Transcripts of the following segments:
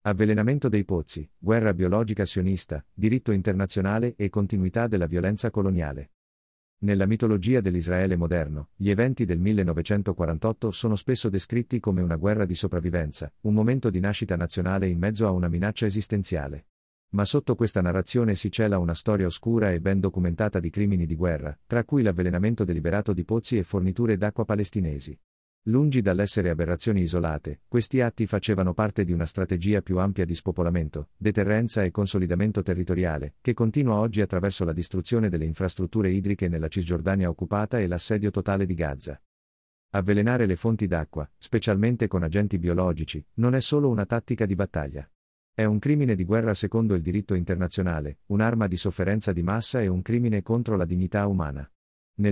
Avvelenamento dei pozzi, guerra biologica sionista, diritto internazionale e continuità della violenza coloniale. Nella mitologia dell'Israele moderno, gli eventi del 1948 sono spesso descritti come una guerra di sopravvivenza, un momento di nascita nazionale in mezzo a una minaccia esistenziale. Ma sotto questa narrazione si cela una storia oscura e ben documentata di crimini di guerra, tra cui l'avvelenamento deliberato di pozzi e forniture d'acqua palestinesi. Lungi dall'essere aberrazioni isolate, questi atti facevano parte di una strategia più ampia di spopolamento, deterrenza e consolidamento territoriale, che continua oggi attraverso la distruzione delle infrastrutture idriche nella Cisgiordania occupata e l'assedio totale di Gaza. Avvelenare le fonti d'acqua, specialmente con agenti biologici, non è solo una tattica di battaglia. È un crimine di guerra secondo il diritto internazionale, un'arma di sofferenza di massa e un crimine contro la dignità umana. Nel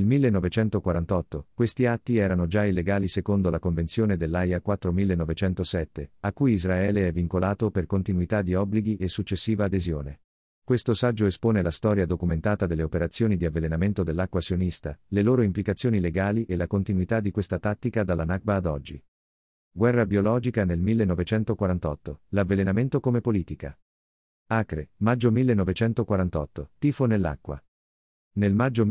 1948, questi atti erano già illegali secondo la Convenzione dell'Aia 4.1907, a cui Israele è vincolato per continuità di obblighi e successiva adesione. Questo saggio espone la storia documentata delle operazioni di avvelenamento dell'acqua sionista, le loro implicazioni legali e la continuità di questa tattica dalla Nakba ad oggi. Guerra biologica nel 1948, l'avvelenamento come politica. Acre, maggio 1948, tifo nell'acqua. Nel maggio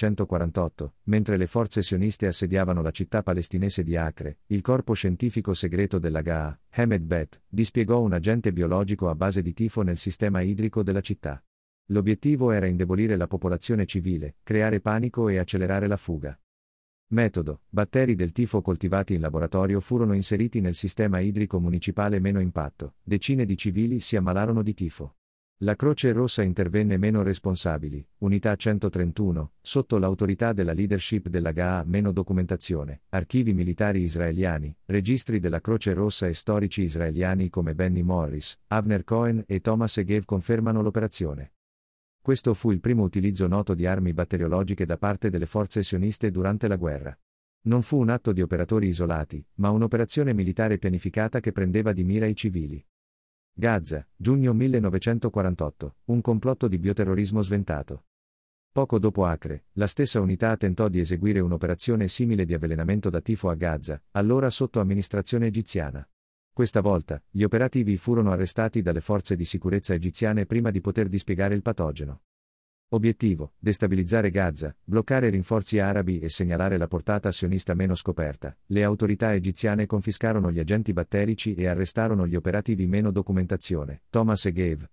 1948, mentre le forze sioniste assediavano la città palestinese di Acre, il corpo scientifico segreto della GAA, Hamed Bet, dispiegò un agente biologico a base di tifo nel sistema idrico della città. L'obiettivo era indebolire la popolazione civile, creare panico e accelerare la fuga. Metodo: batteri del tifo coltivati in laboratorio furono inseriti nel sistema idrico municipale meno impatto, decine di civili si ammalarono di tifo. La Croce Rossa intervenne meno responsabili, Unità 131, sotto l'autorità della leadership della GAA meno documentazione, archivi militari israeliani, registri della Croce Rossa e storici israeliani come Benny Morris, Avner Cohen e Thomas Egev confermano l'operazione. Questo fu il primo utilizzo noto di armi batteriologiche da parte delle forze sioniste durante la guerra. Non fu un atto di operatori isolati, ma un'operazione militare pianificata che prendeva di mira i civili. Gaza, giugno 1948, un complotto di bioterrorismo sventato. Poco dopo Acre, la stessa unità tentò di eseguire un'operazione simile di avvelenamento da tifo a Gaza, allora sotto amministrazione egiziana. Questa volta, gli operativi furono arrestati dalle forze di sicurezza egiziane prima di poter dispiegare il patogeno. Obiettivo: destabilizzare Gaza, bloccare rinforzi arabi e segnalare la portata sionista meno scoperta. Le autorità egiziane confiscarono gli agenti batterici e arrestarono gli operativi meno documentazione. Thomas Egev,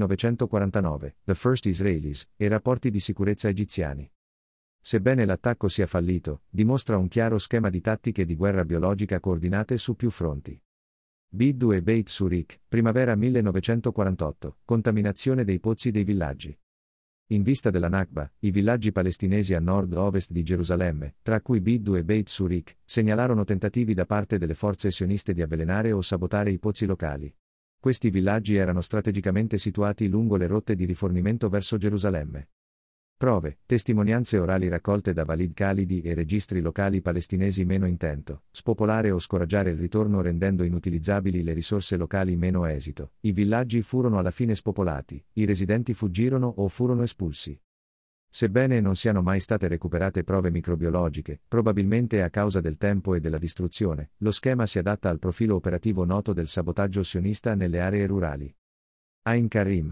1949, The First Israelis, e rapporti di sicurezza egiziani. Sebbene l'attacco sia fallito, dimostra un chiaro schema di tattiche di guerra biologica coordinate su più fronti. Biddu e Beit Surik, primavera 1948, contaminazione dei pozzi dei villaggi. In vista della Nakba, i villaggi palestinesi a nord-ovest di Gerusalemme, tra cui Biddu e Beit Surik, segnalarono tentativi da parte delle forze sioniste di avvelenare o sabotare i pozzi locali. Questi villaggi erano strategicamente situati lungo le rotte di rifornimento verso Gerusalemme. Prove, testimonianze orali raccolte da Walid Khalidi e registri locali palestinesi meno intento, spopolare o scoraggiare il ritorno rendendo inutilizzabili le risorse locali meno esito. I villaggi furono alla fine spopolati, i residenti fuggirono o furono espulsi. Sebbene non siano mai state recuperate prove microbiologiche, probabilmente a causa del tempo e della distruzione, lo schema si adatta al profilo operativo noto del sabotaggio sionista nelle aree rurali. Ain Karim,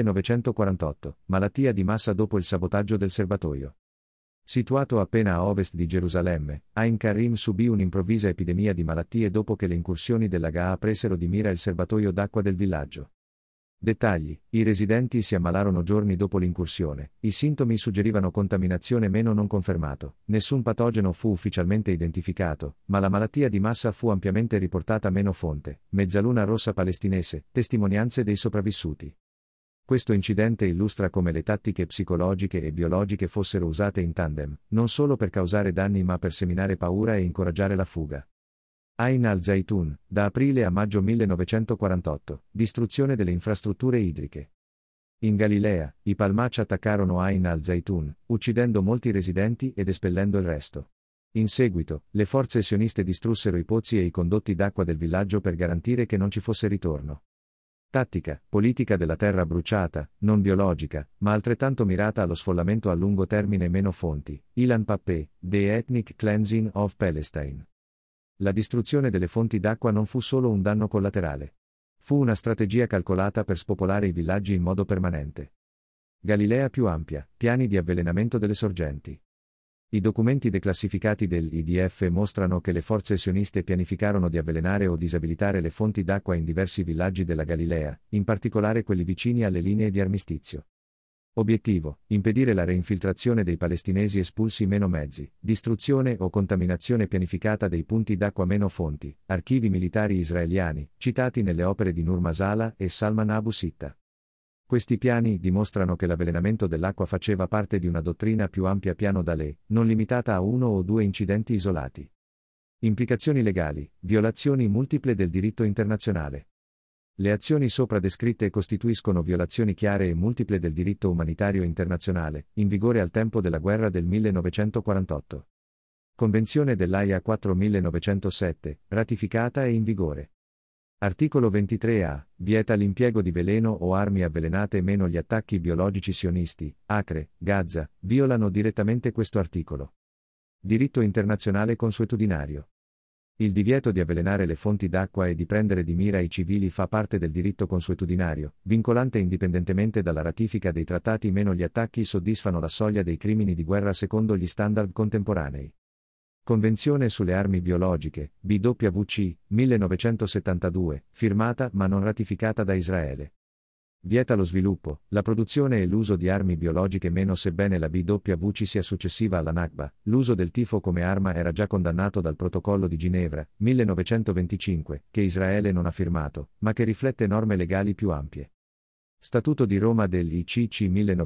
1948, malattia di massa dopo il sabotaggio del serbatoio. Situato appena a ovest di Gerusalemme, Ain Karim subì un'improvvisa epidemia di malattie dopo che le incursioni della GAA presero di mira il serbatoio d'acqua del villaggio. Dettagli: i residenti si ammalarono giorni dopo l'incursione, i sintomi suggerivano contaminazione meno non confermato, nessun patogeno fu ufficialmente identificato, ma la malattia di massa fu ampiamente riportata meno fonte, Mezzaluna Rossa palestinese, testimonianze dei sopravvissuti. Questo incidente illustra come le tattiche psicologiche e biologiche fossero usate in tandem, non solo per causare danni ma per seminare paura e incoraggiare la fuga. Ain al-Zaytun, da aprile a maggio 1948, distruzione delle infrastrutture idriche. In Galilea, i Palmach attaccarono Ain al-Zaytun, uccidendo molti residenti ed espellendo il resto. In seguito, le forze sioniste distrussero i pozzi e i condotti d'acqua del villaggio per garantire che non ci fosse ritorno. Tattica, politica della terra bruciata, non biologica, ma altrettanto mirata allo sfollamento a lungo termine meno fonti. Ilan Pappé, The Ethnic Cleansing of Palestine. La distruzione delle fonti d'acqua non fu solo un danno collaterale. Fu una strategia calcolata per spopolare i villaggi in modo permanente. Galilea più ampia, piani di avvelenamento delle sorgenti. I documenti declassificati dell'IDF mostrano che le forze sioniste pianificarono di avvelenare o disabilitare le fonti d'acqua in diversi villaggi della Galilea, in particolare quelli vicini alle linee di armistizio. Obiettivo: impedire la reinfiltrazione dei palestinesi espulsi meno mezzi, distruzione o contaminazione pianificata dei punti d'acqua meno fonti, archivi militari israeliani, citati nelle opere di Nur Masala e Salman Abu Sitta. Questi piani dimostrano che l'avvelenamento dell'acqua faceva parte di una dottrina più ampia piano Dalè, non limitata a uno o due incidenti isolati. Implicazioni legali: violazioni multiple del diritto internazionale. Le azioni sopra descritte costituiscono violazioni chiare e multiple del diritto umanitario internazionale, in vigore al tempo della guerra del 1948. Convenzione dell'Aia 4 1907, ratificata e in vigore. Articolo 23a, vieta l'impiego di veleno o armi avvelenate meno gli attacchi biologici sionisti, Acre, Gaza, violano direttamente questo articolo. Diritto internazionale consuetudinario. Il divieto di avvelenare le fonti d'acqua e di prendere di mira i civili fa parte del diritto consuetudinario, vincolante indipendentemente dalla ratifica dei trattati meno gli attacchi soddisfano la soglia dei crimini di guerra secondo gli standard contemporanei. Convenzione sulle armi biologiche, BWC, 1972, firmata ma non ratificata da Israele. Vieta lo sviluppo, la produzione e l'uso di armi biologiche meno sebbene la BWC sia successiva alla Nakba, l'uso del tifo come arma era già condannato dal Protocollo di Ginevra, 1925, che Israele non ha firmato, ma che riflette norme legali più ampie. Statuto di Roma dell'ICC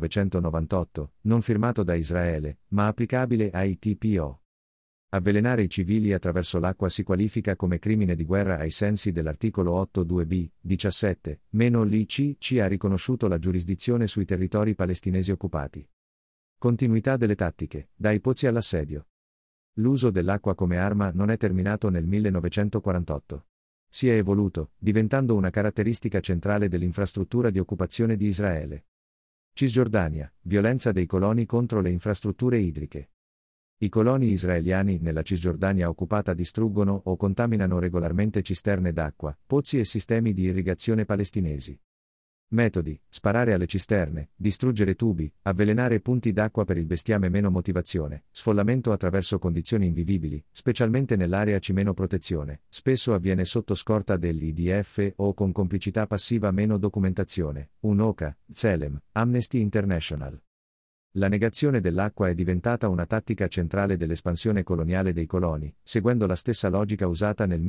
1998, non firmato da Israele, ma applicabile ai TPO. Avvelenare i civili attraverso l'acqua si qualifica come crimine di guerra ai sensi dell'articolo 8.2b, 17, meno l'ICC ha riconosciuto la giurisdizione sui territori palestinesi occupati. Continuità delle tattiche, dai pozzi all'assedio. L'uso dell'acqua come arma non è terminato nel 1948. Si è evoluto, diventando una caratteristica centrale dell'infrastruttura di occupazione di Israele. Cisgiordania, violenza dei coloni contro le infrastrutture idriche. I coloni israeliani nella Cisgiordania occupata distruggono o contaminano regolarmente cisterne d'acqua, pozzi e sistemi di irrigazione palestinesi. Metodi: sparare alle cisterne, distruggere tubi, avvelenare punti d'acqua per il bestiame meno motivazione, sfollamento attraverso condizioni invivibili, specialmente nell'area C meno protezione, spesso avviene sotto scorta dell'IDF o con complicità passiva meno documentazione, UNOCA, Tselem, Amnesty International. La negazione dell'acqua è diventata una tattica centrale dell'espansione coloniale dei coloni, seguendo la stessa logica usata nel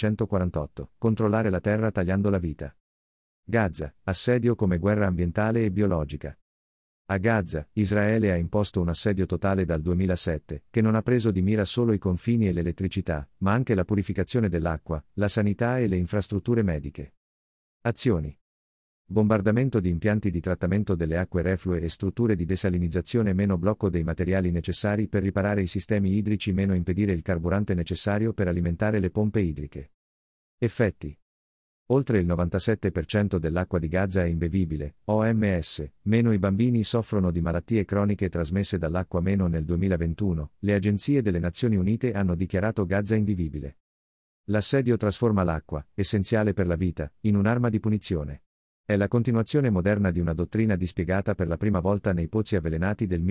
1948, controllare la terra tagliando la vita. Gaza, assedio come guerra ambientale e biologica. A Gaza, Israele ha imposto un assedio totale dal 2007, che non ha preso di mira solo i confini e l'elettricità, ma anche la purificazione dell'acqua, la sanità e le infrastrutture mediche. Azioni. Bombardamento di impianti di trattamento delle acque reflue e strutture di desalinizzazione meno blocco dei materiali necessari per riparare i sistemi idrici meno impedire il carburante necessario per alimentare le pompe idriche. Effetti. Oltre il 97% dell'acqua di Gaza è imbevibile, OMS, meno i bambini soffrono di malattie croniche trasmesse dall'acqua meno nel 2021, le agenzie delle Nazioni Unite hanno dichiarato Gaza invivibile. L'assedio trasforma l'acqua, essenziale per la vita, in un'arma di punizione. È la continuazione moderna di una dottrina dispiegata per la prima volta nei pozzi avvelenati del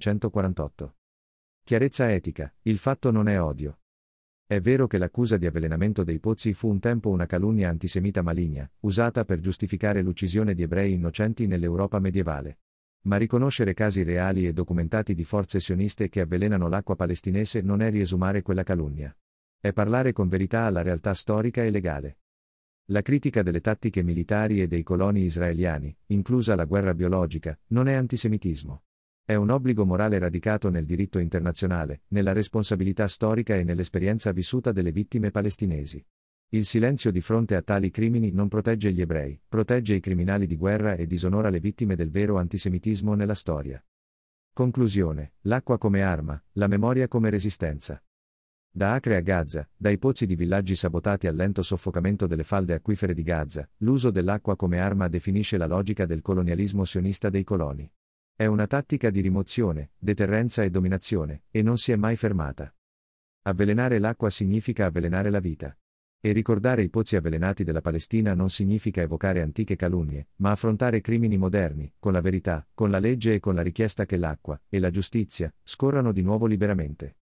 1948. Chiarezza etica: il fatto non è odio. È vero che l'accusa di avvelenamento dei pozzi fu un tempo una calunnia antisemita maligna, usata per giustificare l'uccisione di ebrei innocenti nell'Europa medievale. Ma riconoscere casi reali e documentati di forze sioniste che avvelenano l'acqua palestinese non è riesumare quella calunnia. È parlare con verità alla realtà storica e legale. La critica delle tattiche militari e dei coloni israeliani, inclusa la guerra biologica, non è antisemitismo. È un obbligo morale radicato nel diritto internazionale, nella responsabilità storica e nell'esperienza vissuta delle vittime palestinesi. Il silenzio di fronte a tali crimini non protegge gli ebrei, protegge i criminali di guerra e disonora le vittime del vero antisemitismo nella storia. Conclusione: l'acqua come arma, la memoria come resistenza. Da Acre a Gaza, dai pozzi di villaggi sabotati al lento soffocamento delle falde acquifere di Gaza, l'uso dell'acqua come arma definisce la logica del colonialismo sionista dei coloni. È una tattica di rimozione, deterrenza e dominazione, e non si è mai fermata. Avvelenare l'acqua significa avvelenare la vita. E ricordare i pozzi avvelenati della Palestina non significa evocare antiche calunnie, ma affrontare crimini moderni, con la verità, con la legge e con la richiesta che l'acqua, e la giustizia, scorrano di nuovo liberamente.